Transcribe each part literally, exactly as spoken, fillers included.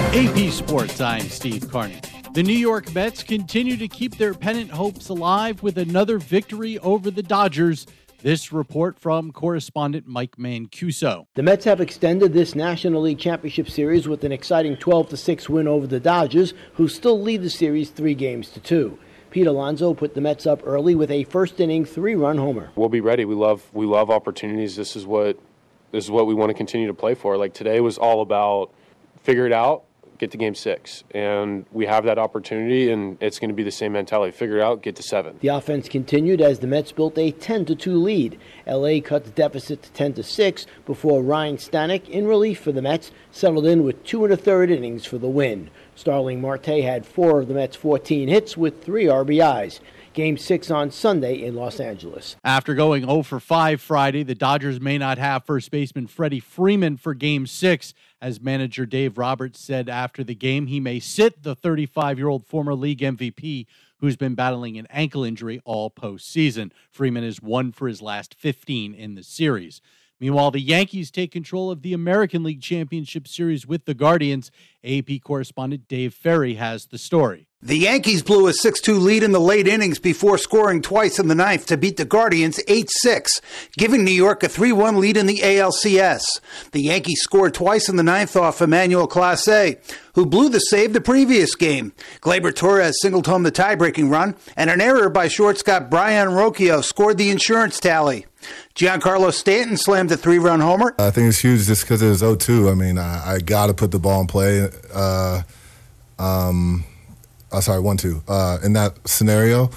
A P Sports, I'm Steve Carney. The New York Mets continue to keep their pennant hopes alive with another victory over the Dodgers. This report from correspondent Mike Mancuso. The Mets have extended this National League Championship Series with an exciting twelve to six win over the Dodgers, who still lead the series three games to two. Pete Alonso put the Mets up early with a first-inning three-run homer. We'll be ready. We love we love opportunities. This is what this is what we want to continue to play for. Like today was all about figure it out, get to game six. And we have that opportunity, and it's going to be the same mentality. Figure it out, get to seven. The offense continued as the Mets built a ten to two lead. L A cut the deficit to ten to six before Ryan Stanek, in relief for the Mets, settled in with two and a third innings for the win. Starling Marte had four of the Mets' fourteen hits with three R B Is. Game six on Sunday in Los Angeles. After going oh for five Friday, the Dodgers may not have first baseman Freddie Freeman for Game six. As manager Dave Roberts said after the game, he may sit the thirty-five-year-old former league M V P who's been battling an ankle injury all postseason. Freeman is one for his last fifteen in the series. Meanwhile, the Yankees take control of the American League Championship Series with the Guardians. A P correspondent Dave Ferry has the story. The Yankees blew a six two lead in the late innings before scoring twice in the ninth to beat the Guardians eight six, giving New York a three one lead in the A L C S. The Yankees scored twice in the ninth off Emmanuel Clase, who blew the save the previous game. Gleyber Torres singled home the tie-breaking run, and an error by shortstop Brian Rocchio scored the insurance tally. Giancarlo Stanton slammed a three-run homer. I think it's huge just because it was oh two. I mean, I, I got to put the ball in play. Uh, um... Oh, sorry, one two. Uh, in that scenario,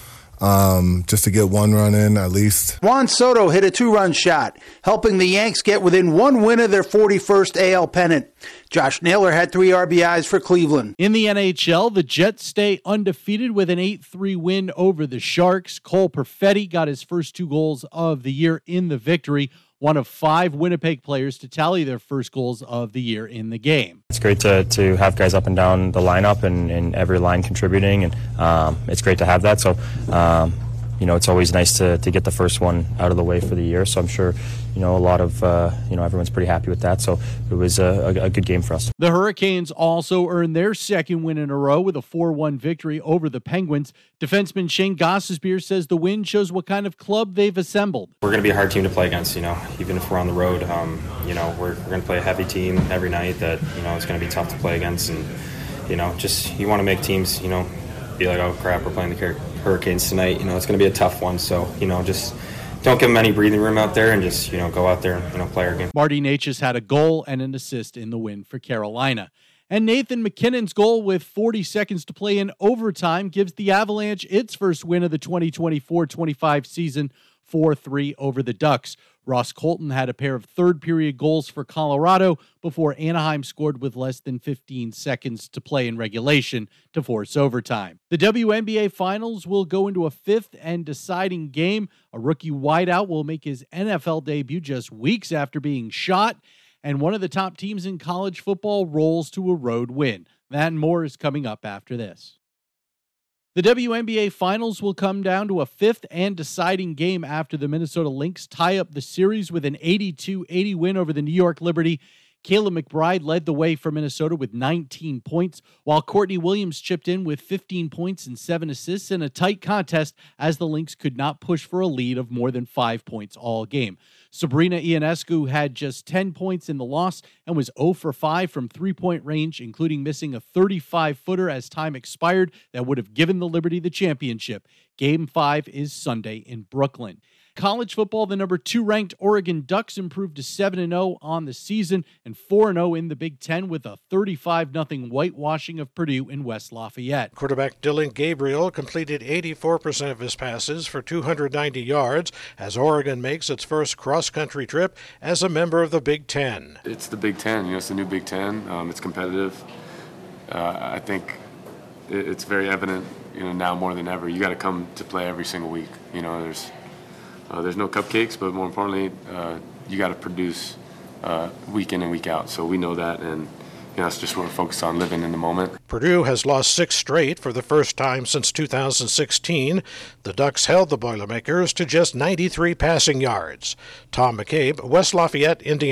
um, just to get one run in at least. Juan Soto hit a two-run shot, helping the Yanks get within one win of their forty-first A L pennant. Josh Naylor had three R B Is for Cleveland. In the N H L, the Jets stay undefeated with an eight three win over the Sharks. Cole Perfetti got his first two goals of the year in the victory, one of five Winnipeg players to tally their first goals of the year in the game. It's great to, to have guys up and down the lineup and, and every line contributing, and um, it's great to have that. So, um, you know, it's always nice to, to get the first one out of the way for the year. So I'm sure, you know, a lot of, uh, you know, everyone's pretty happy with that. So it was a, a, a good game for us. The Hurricanes also earned their second win in a row with a four one victory over the Penguins. Defenseman Shane Gostisbehere says the win shows what kind of club they've assembled. We're going to be a hard team to play against, you know, even if we're on the road. Um, you know, we're, we're going to play a heavy team every night that, you know, it's going to be tough to play against. And, you know, just you want to make teams, you know, be like, oh, crap, we're playing the Hurricanes tonight. You know, it's going to be a tough one. So, you know, just don't give them any breathing room out there and just, you know, go out there and, you know, play our game. Marty Necas had a goal and an assist in the win for Carolina. And Nathan McKinnon's goal with forty seconds to play in overtime gives the Avalanche its first win of the twenty twenty-four twenty-five season, four three over the Ducks. Ross Colton had a pair of third-period goals for Colorado before Anaheim scored with less than fifteen seconds to play in regulation to force overtime. The W N B A Finals will go into a fifth and deciding game. A rookie wideout will make his N F L debut just weeks after being shot, and one of the top teams in college football rolls to a road win. That and more is coming up after this. The W N B A Finals will come down to a fifth and deciding game after the Minnesota Lynx tie up the series with an eighty-two eighty win over the New York Liberty. Caleb McBride led the way for Minnesota with nineteen points, while Courtney Williams chipped in with fifteen points and seven assists in a tight contest as the Lynx could not push for a lead of more than five points all game. Sabrina Ionescu had just ten points in the loss and was zero for five from three-point range, including missing a thirty-five footer as time expired that would have given the Liberty the championship. Game five is Sunday in Brooklyn. College football, the number two ranked Oregon Ducks improved to seven and oh on the season and four and oh in the Big Ten with a thirty-five nothing whitewashing of Purdue in West Lafayette. Quarterback Dylan Gabriel completed eighty-four percent of his passes for two hundred ninety yards as Oregon makes its first cross-country trip as a member of the Big Ten. It's the Big Ten. You know, it's the new Big Ten. Um, it's competitive. Uh, I think it's very evident, you know, now more than ever. You got to come to play every single week. You know, there's Uh, there's no cupcakes, but more importantly, uh, you got to produce uh, week in and week out. So we know that, and you know, that's just what we're focused on, living in the moment. Purdue has lost six straight for the first time since two thousand sixteen. The Ducks held the Boilermakers to just ninety-three passing yards. Tom McCabe, West Lafayette, Indiana.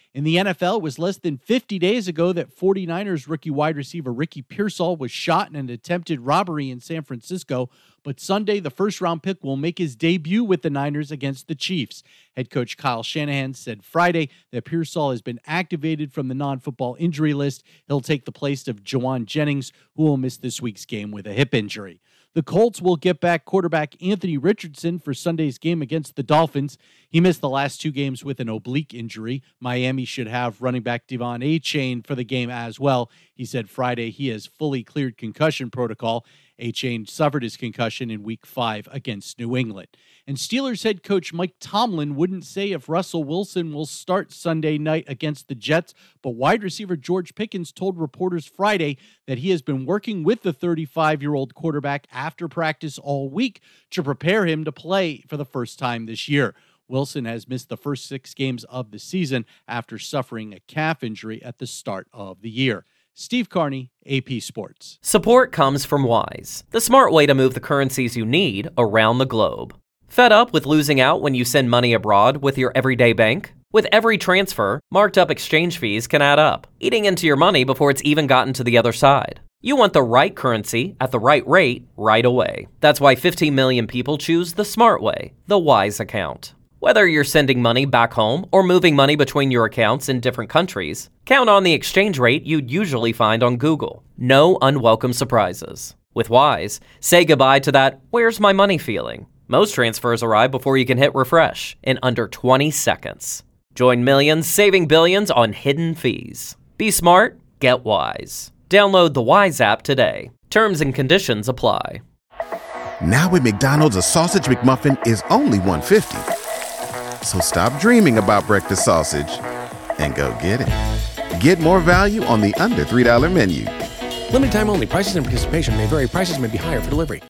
In the N F L, it was less than fifty days ago that 49ers rookie wide receiver Ricky Pearsall was shot in an attempted robbery in San Francisco, but Sunday, the first-round pick will make his debut with the Niners against the Chiefs. Head coach Kyle Shanahan said Friday that Pearsall has been activated from the non-football injury list. He'll take the place of Jawan Jennings, who will miss this week's game with a hip injury. The Colts will get back quarterback Anthony Richardson for Sunday's game against the Dolphins. He missed the last two games with an oblique injury. Miami should have running back Devon Achane for the game as well. He said Friday he has fully cleared concussion protocol. Achane suffered his concussion in week five against New England. And Steelers head coach Mike Tomlin wouldn't say if Russell Wilson will start Sunday night against the Jets, but wide receiver George Pickens told reporters Friday that he has been working with the thirty-five-year-old quarterback after practice all week to prepare him to play for the first time this year. Wilson has missed the first six games of the season after suffering a calf injury at the start of the year. Steve Carney, A P Sports. Support comes from Wise, the smart way to move the currencies you need around the globe. Fed up with losing out when you send money abroad with your everyday bank? With every transfer, marked up exchange fees can add up, eating into your money before it's even gotten to the other side. You want the right currency at the right rate right away. That's why fifteen million people choose the smart way, the Wise account. Whether you're sending money back home or moving money between your accounts in different countries, count on the exchange rate you'd usually find on Google. No unwelcome surprises. With Wise, say goodbye to that "where's my money" feeling. Most transfers arrive before you can hit refresh in under twenty seconds. Join millions saving billions on hidden fees. Be smart, get Wise. Download the Wise app today. Terms and conditions apply. Now at McDonald's, a sausage McMuffin is only one dollar fifty. So stop dreaming about breakfast sausage and go get it. Get more value on the under three dollar menu. Limited time only. Prices and participation may vary. Prices may be higher for delivery.